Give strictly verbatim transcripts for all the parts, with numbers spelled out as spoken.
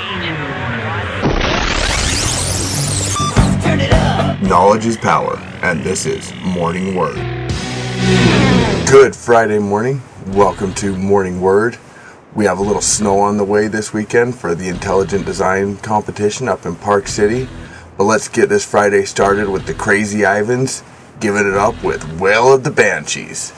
Knowledge is power, and this is Morning Word. Good Friday morning. Welcome to Morning Word. We have a little snow on the way this weekend for the Intelligent Design competition up in Park City. But let's get this Friday started with the Crazy Ivans, giving it up with Wail of the Banshees.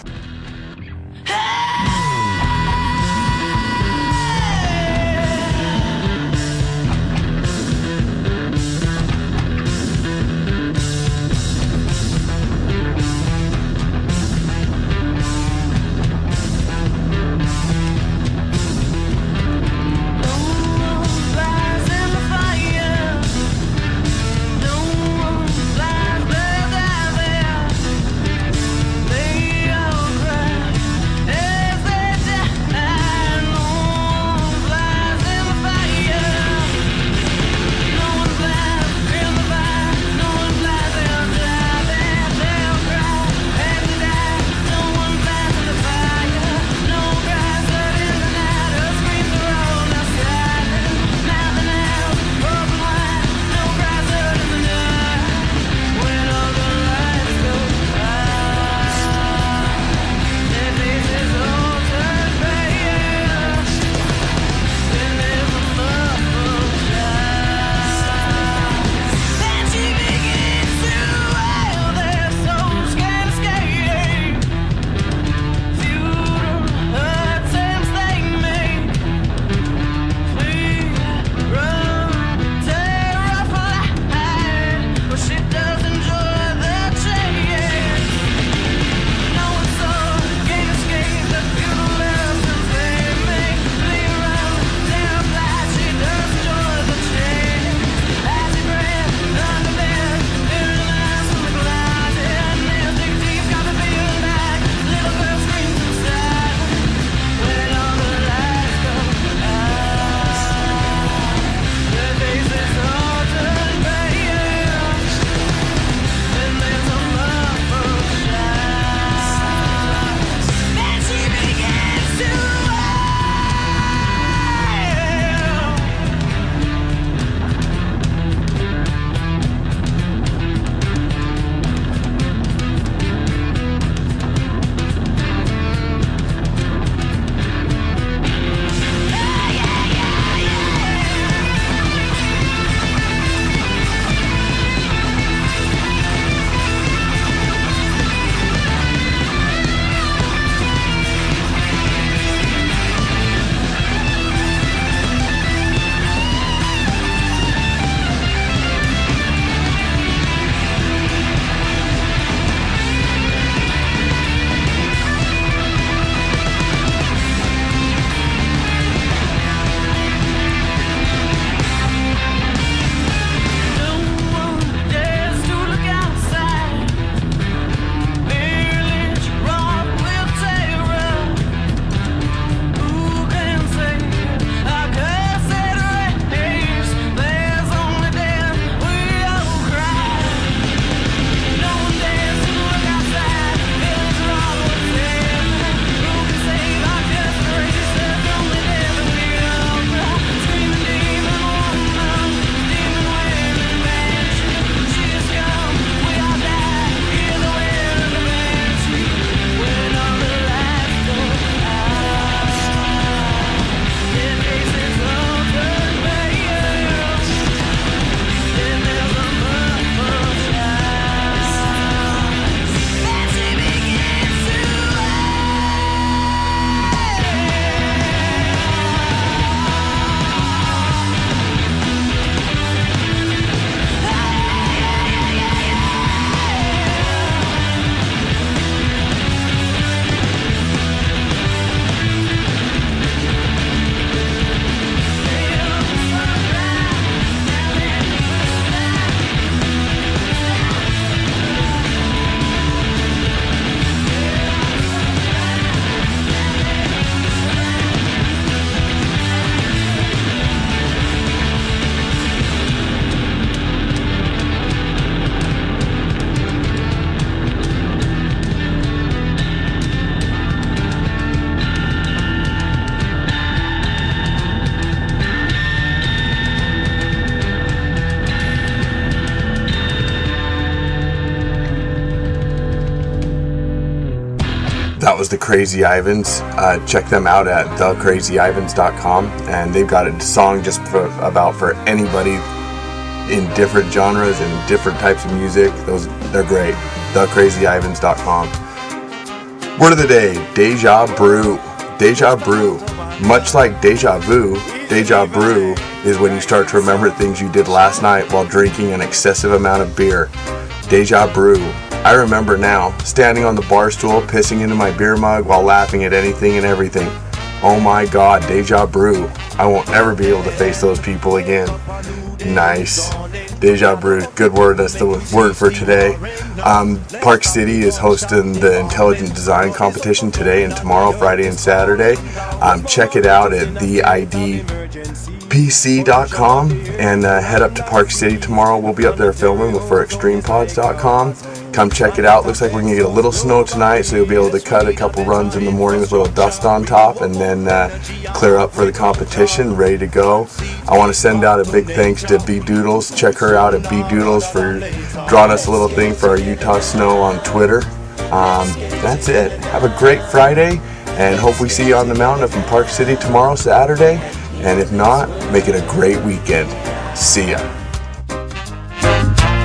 was the Crazy Ivans. Uh, check them out at the crazy ivans dot com, and they've got a song just for, about for anybody in different genres and different types of music. Those they're great. the crazy ivans dot com. Word of the day: Deja Brew. Deja Brew. Much like deja vu, deja brew is when you start to remember things you did last night while drinking an excessive amount of beer. Deja brew. I remember now, standing on the bar stool, pissing into my beer mug while laughing at anything and everything. Oh my god, deja brew. I won't ever be able to face those people again. Nice. Deja brew, good word, that's the word for today. Um, Park City is hosting the Intelligent Design Competition today and tomorrow, Friday and Saturday. Um, check it out at the I D P C dot com and uh, head up to Park City tomorrow. We'll be up there filming for extreme pods dot com. Come check it out. Looks like we're going to get a little snow tonight, so you'll be able to cut a couple runs in the morning with a little dust on top and then uh, clear up for the competition, ready to go. I want to send out a big thanks to B Doodles. Check her out at B Doodles for drawing us a little thing for our Utah Snow on Twitter. Um, that's it. Have a great Friday, and hope we see you on the mountain up in Park City tomorrow, Saturday. And if not, make it a great weekend. See ya.